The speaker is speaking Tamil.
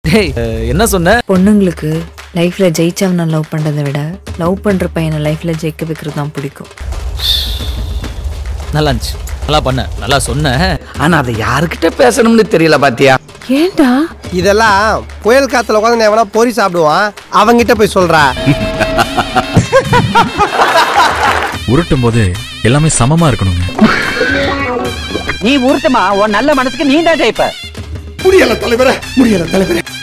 டேய் என்ன சொன்ன? பொண்ணுங்களுக்கு லைஃப்ல ஜெயிச்சவனை லவ் பண்றதை விட லவ் பண்ற பையனை லைஃப்ல ஜெயிக்க வைக்கிறது தான் பிடிக்கும். நல்லா இருந்துச்சு, நல்லா பண்ண, நல்லா சொன்ன. ஆனா அதை யாருக்கிட்ட பேசணும்னு தெரியல பாத்தியா? ஏண்டா இதெல்லாம் புயல் காத்துல உட்காந்து எவனா பொறி சாப்பிடுவான், அவங்கிட்ட போய் சொல்றா. உருட்டும் போது எல்லாமே சமமா இருக்கணுங்க. நீ உருட்டுமா, உன் நல்ல மனசுக்கு நீ தான் ஜெயிப்ப. முடியல தலைவரே, முடியல தலைவரே.